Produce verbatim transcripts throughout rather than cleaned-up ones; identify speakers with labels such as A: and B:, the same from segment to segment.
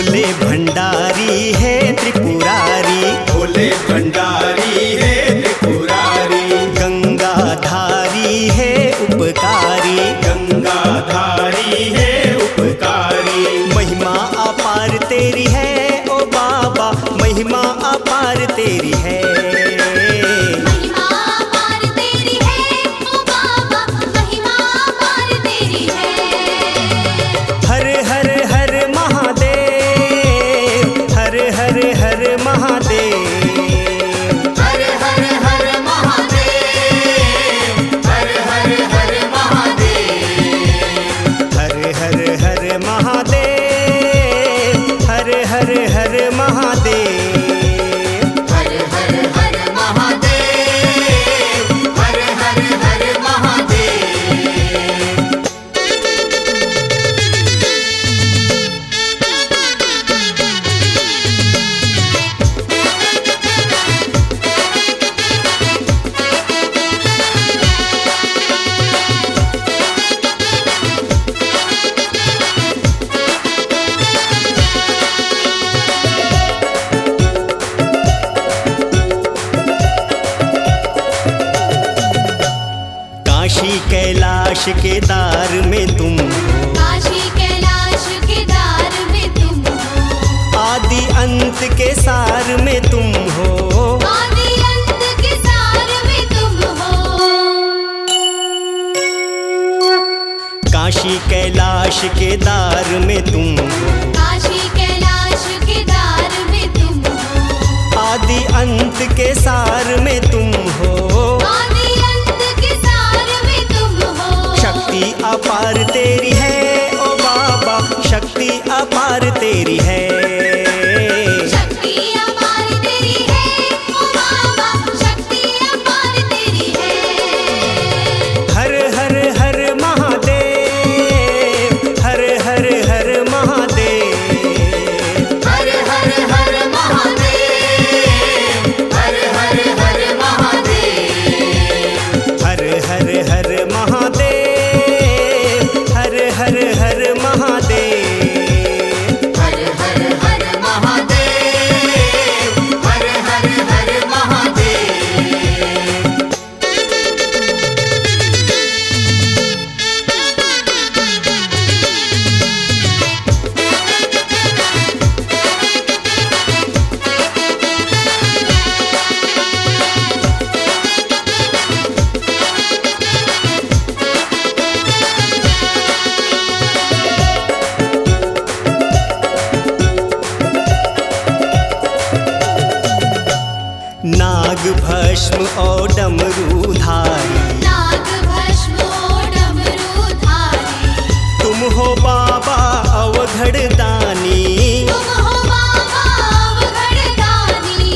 A: भोले भंडारी है त्रिपुरारी,
B: भोले भंडारी है त्रिपुरारी,
A: गंगाधारी है उपकारी,
B: गंगाधारी है उपकारी।
A: महिमा अपार तेरी है ओ बाबा, महिमा अपार तेरी है।
C: महिमा अपार तेरी है ओ बाबा, महिमा अपार तेरी है।
A: हर हर हर महादेव, हर हर हर महादेव,
B: हर हर हर महादेव, हर हर हर महादेव,
A: हर हर हर महादेव, हर हर हर महादेव,
B: हर हर हर महादेव, हर हर हर महादेव।
A: काशी कैलाश केदार में तुम हो,
C: काशी कैलाश केदार में तुम हो,
A: आदि अंत के सार में तुम हो,
C: आदि अंत के सार में तुम हो।
A: काशी कैलाश केदार में तुम हो,
C: काशी कैलाश केदार में तुम हो,
A: आदि अंत के सार में तुम हो।
C: आदि अंत के सार में तुम हो।
A: शक्ति अपार तेरी है ओ बाबा, शक्ति अपार तेरी है।
C: शक्ति अपार तेरी है ओ बाबा, शक्ति अपार तेरी है।
A: हर हर हर महादेव, हर हर हर महादेव,
B: हर हर हर महादेव, हर हर हर महादेव,
A: हर हर हर महादेव, हर हर हर महादेव,
B: हर हर हर महादेव, हर हर हर महादेव।
A: नाग भस्म और डमरूधारी,
C: नाग भस्म डमरूधारी,
A: तुम हो बाबा अवघड़ दानी,
C: तुम हो बाबा अवघड़ दानी।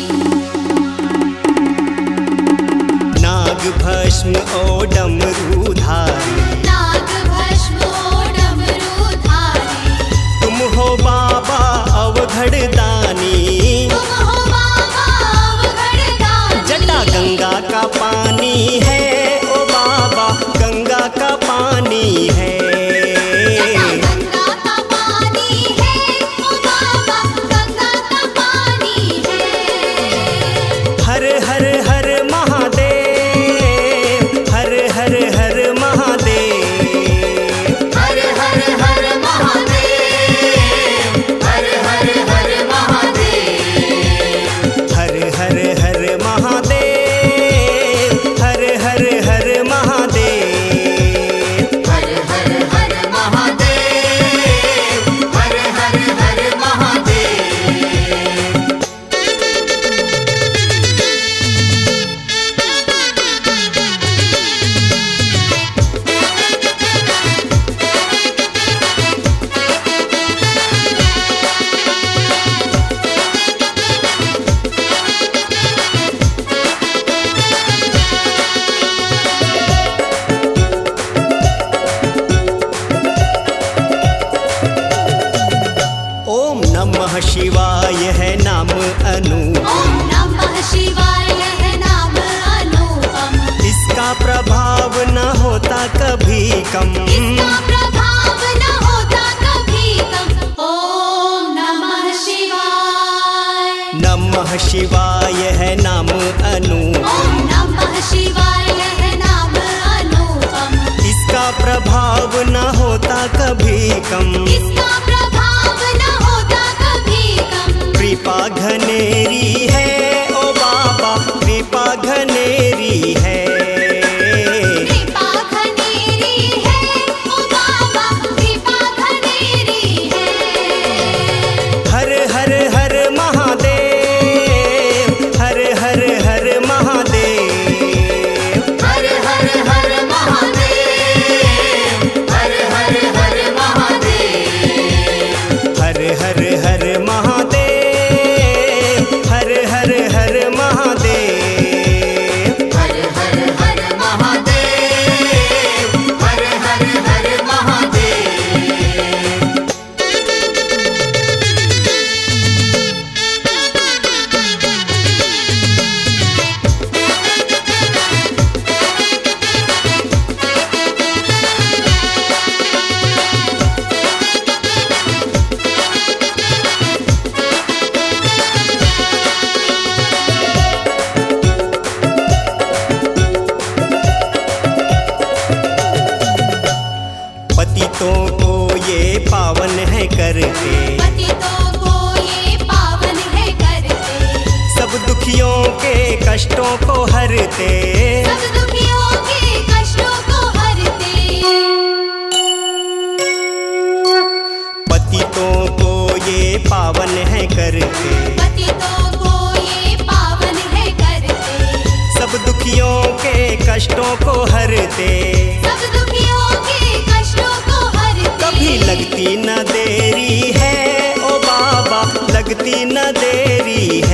A: नाग भस्म और डमरूधारी,
C: नाग भस्म डमरूधारी,
A: तुम हो बाबा अवघड़ दानी।
C: तुम हो बाबा अवघड़ दानी।
A: जटा गंगा का पानी है ओ बाबा, गंगा का पानी है।
C: जटा गंगा का पानी है ओ बाबा, गंगा का पानी है।
A: हर हर हर महादेव, हर हर हर महादेव,
B: हर हर हर महादेव, हर हर हर महादेव,
A: हर हर हर महादेव, हर हर हर महादेव,
B: हर हर हर महादेव, हर हर हर महादेव।
A: ओम नमः शिवाय है नाम अनूप,
C: ओम नमः शिवाय है नाम अनुपम,
A: इसका प्रभाव न होता कभी कम।
C: इसका प्रभाव न होता कभी कम। ओम
A: शिवाय है नाम अनूप,
C: ओम नमः शिवाय है नाम अनुपम।
A: इसका प्रभाव न होता कभी कम,
C: इसका प्रभाव न होता कभी कम।
A: कृपा घनेरी है ओ बाबा, कृपा घनेरी है।
C: कृपा घनेरी है ओ बाबा, कृपा घनेरी है।
A: हर हर हर महादेव, हर हर हर महादेव,
B: हर हर हर महादेव, हर हर हर महादेव,
A: हर हर हर महादेव, हर हर हर महादेव।
B: हर हर हर महादेव, हर हर हर महादेव।
A: पतितों को ये पावन है करते,
C: पतितों को ये पावन है करते।
A: सब दुखियों के कष्टों को हरते,
C: सब दुखियों के कष्टों को हरते।
A: पतितों को ये पावन है करते,
C: पतितों को ये पावन है करते।
A: सब दुखियों के कष्टों को हरते।
C: सब दुखियों के कष्टों को हरते।
A: कभी लगती न देरी है ओ बाबा, लगती न देरी